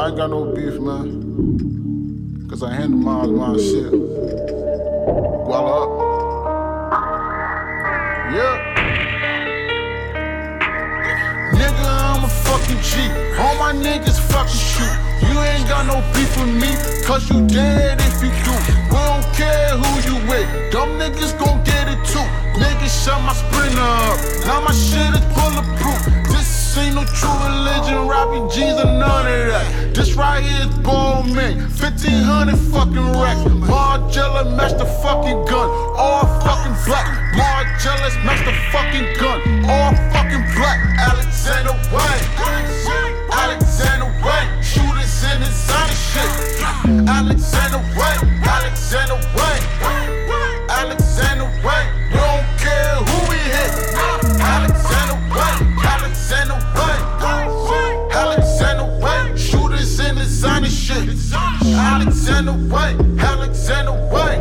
I ain't got no beef, man. Cause I handle my shit. Guala up. Yeah. Nigga, I'm a fucking G. All my niggas fucking shoot. You ain't got no beef with me, cause you dead if you do. We don't care who you with, dumb niggas gon' get it too. Niggas shut my Sprinter up, now my shit is bulletproof. This ain't no true religion, rapping G's or none of that. This right here is ball man, 1,500 fucking racks. Margiela match the fucking gun, all fucking black. Margiela match the fucking gun, all fucking black. Alexander Wayne, Alexander Wayne, shooters in designer shit. Alexander Wayne, Alexander Wayne, Alexander Wayne. We don't care who we hit. Alexander Wayne, Alexander Wayne, Alexander Wayne, shooters in designer shit. Alexander Wayne, Alexander Wayne,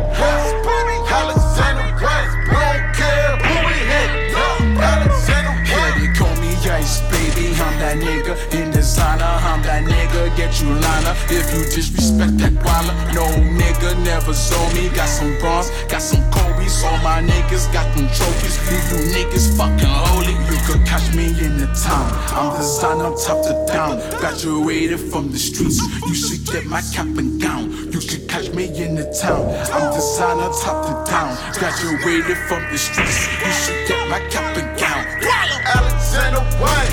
Alexander Wayne. We don't care who we hit. Alexander Wayne. Yeah, they call me Ice, baby. I'm that nigga in designer. I'm that nigga, get you liner. If you disrespect that wallet, no nigga never saw me. Got some bronze, got some Kobe's. All my niggas got them trophies. Leave you niggas fucking holy. You could catch me in the town. I'm designer top to down. Graduated from the streets. You should get my cap and gown. You could catch me in the town. I'm designer top to down. Graduated from the streets. You should get my cap and gown. Alexander Wayne,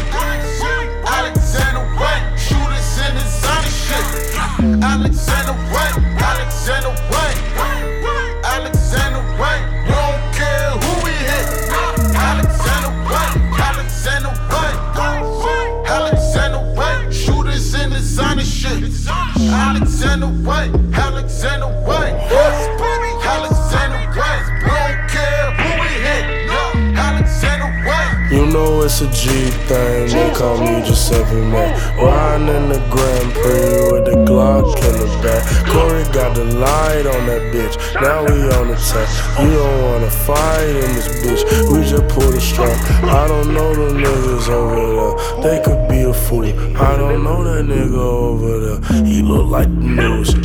Alexander Wayne, shooters in designer shit. Alexander Wayne, Alexander Wayne, Alexander Wayne. We don't care who we hit. Alexander Wayne, Alexander Wayne, Alexander Wayne, shooters in designer shit. Alexander Wayne, Alexander Wayne, Alexander Wayne. We don't care who we hit. Alexander Wayne. You know it's a G thing, they call me Giuseppe Man. Riding in the Grand Prix with the Glock in the back. Corey got the light on that bitch, now we on the top. You don't wanna fight in this bitch, we just pull the strap. I don't know the niggas over there, they could be a fool. I don't know that nigga over there, he look like the news.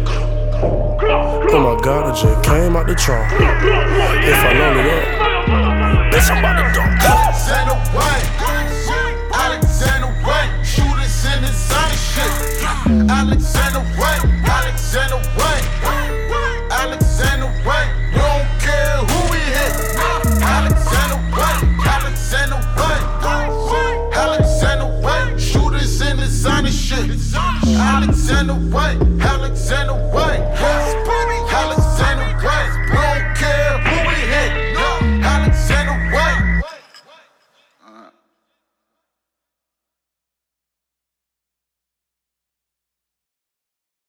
Oh my God, I just came out the trunk. If I load it up, bitch, I'm about to dump. Alexander Wayne, Alexander Wayne, shooters in designer shit. Alexander Wayne, Alexander Wayne, Alexander Wayne. We don't care who we hit. Alexander Wayne, Alexander Wayne, Alexander Wayne, shooters in designer shit. Alexander Wayne, Alexander Wayne.